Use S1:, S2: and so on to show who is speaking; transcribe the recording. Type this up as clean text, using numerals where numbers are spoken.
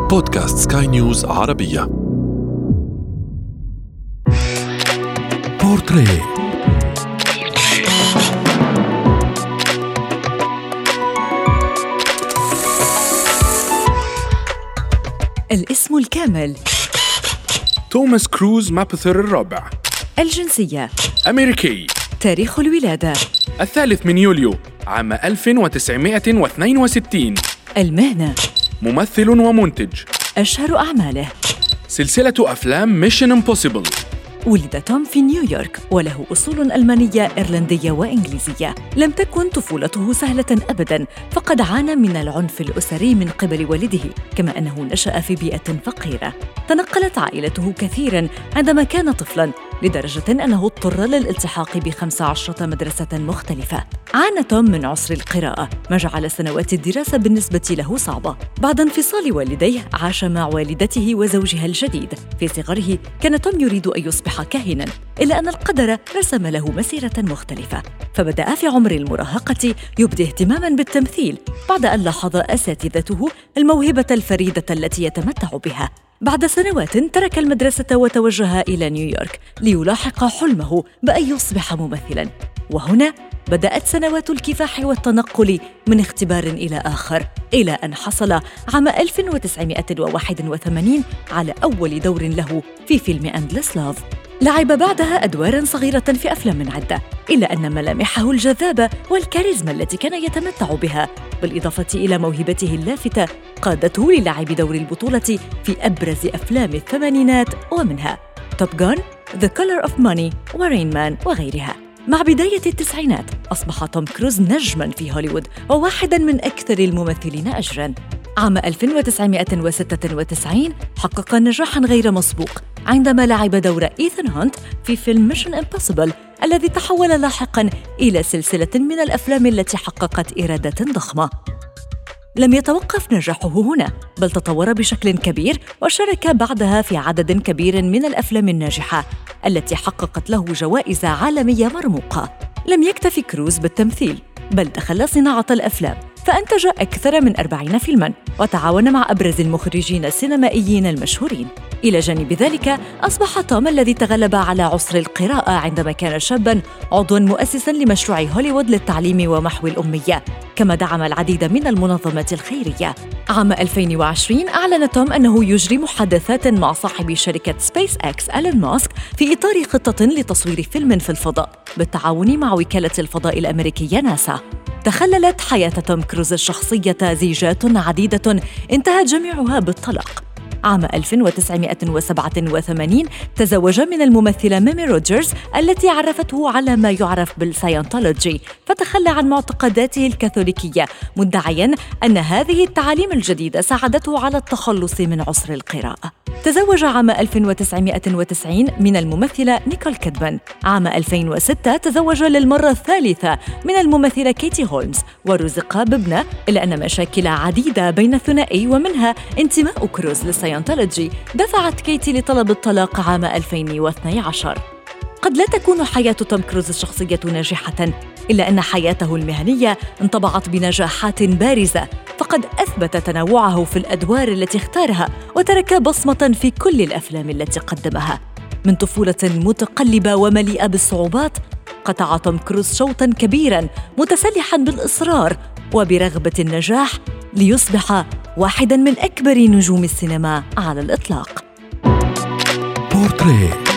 S1: بودكاست سكاي نيوز عربية. بورتريه.
S2: الاسم الكامل:
S3: توماس كروز مابثر الرابع.
S2: الجنسية:
S3: أمريكي.
S2: تاريخ الولادة:
S3: 3 يوليو عام 1962.
S2: المهنة:
S3: ممثل ومنتج.
S2: أشهر أعماله:
S3: سلسلة أفلام ميشن امبوسيبل.
S2: ولد توم في نيويورك وله أصول ألمانية إيرلندية وإنجليزية. لم تكن طفولته سهلة أبداً، فقد عانى من العنف الأسري من قبل والده، كما أنه نشأ في بيئة فقيرة. تنقلت عائلته كثيراً عندما كان طفلاً، لدرجة أنه اضطر للالتحاق ب15 مدرسة مختلفة. عانى توم من عسر القراءة، ما جعل سنوات الدراسة بالنسبة له صعبة. بعد انفصال والديه، عاش مع والدته وزوجها الجديد. في صغره كان توم يريد أن يصبح كاهناً، إلا أن القدر رسم له مسيرة مختلفة، فبدأ في عمر المراهقة يبدي اهتماماً بالتمثيل، بعد أن لاحظ أساتذته الموهبة الفريدة التي يتمتع بها. بعد سنوات ترك المدرسة وتوجه إلى نيويورك ليلاحق حلمه بأن يصبح ممثلاً. وهنا بدأت سنوات الكفاح والتنقل من اختبار إلى آخر، إلى أن حصل عام 1981 على أول دور له في فيلم أندلس لاف. لعب بعدها أدواراً صغيرة في أفلام عدة، إلا أن ملامحه الجذابة والكاريزما التي كان يتمتع بها، بالإضافة إلى موهبته اللافتة، قادته للعب دور البطولة في أبرز أفلام الثمانينات، ومنها توب غان، The Color of Money، ورين مان، وغيرها. مع بداية التسعينات أصبح توم كروز نجماً في هوليوود وواحداً من أكثر الممثلين أجراً. عام 1996 حقق نجاحاً غير مسبوق عندما لعب دور إيثان هانت في فيلم ميشن امبوسيبل، الذي تحول لاحقاً إلى سلسلة من الأفلام التي حققت إيرادات ضخمة. لم يتوقف نجاحه هنا، بل تطور بشكل كبير، وشارك بعدها في عدد كبير من الأفلام الناجحة التي حققت له جوائز عالمية مرموقة. لم يكتف كروز بالتمثيل، بل دخل صناعة الأفلام، فأنتج أكثر من 40 فيلماً، وتعاون مع أبرز المخرجين السينمائيين المشهورين. إلى جانب ذلك، أصبح توم الذي تغلب على عسر القراءة عندما كان شاباً عضواً مؤسساً لمشروع هوليوود للتعليم ومحو الأمية، كما دعم العديد من المنظمات الخيرية. عام 2020 أعلن توم أنه يجري محادثات مع صاحب شركة سبيس إكس إيلون ماسك في إطار خطة لتصوير فيلم في الفضاء بالتعاون مع وكالة الفضاء الأمريكية ناسا. تخللت حياة توم كروز الشخصية زيجات عديدة انتهت جميعها بالطلاق. عام 1987 تزوج من الممثلة ميمي روجرز التي عرفته على ما يعرف بالساينتولوجي، فتخلى عن معتقداته الكاثوليكية، مدعياً أن هذه التعاليم الجديدة ساعدته على التخلص من عسر القراءة. تزوج عام 1990 من الممثلة نيكول كيدمان. عام 2006 تزوج للمرة الثالثة من الممثلة كيتي هولمز، ورزق بابنة، إلا أن مشاكل عديدة بين الثنائي ومنها انتماء كروز للساينتولوجي دفعت كيتي لطلب الطلاق عام 2012. قد لا تكون حياة توم كروز الشخصية ناجحة، إلا أن حياته المهنية انطبعت بنجاحات بارزة، فقد أثبت تنوعه في الأدوار التي اختارها، وترك بصمة في كل الأفلام التي قدمها. من طفولة متقلبة ومليئة بالصعوبات، قطع توم كروز شوطاً كبيراً متسلحاً بالإصرار وبرغبة النجاح، ليصبح واحداً من أكبر نجوم السينما على الإطلاق.
S1: بورتريه.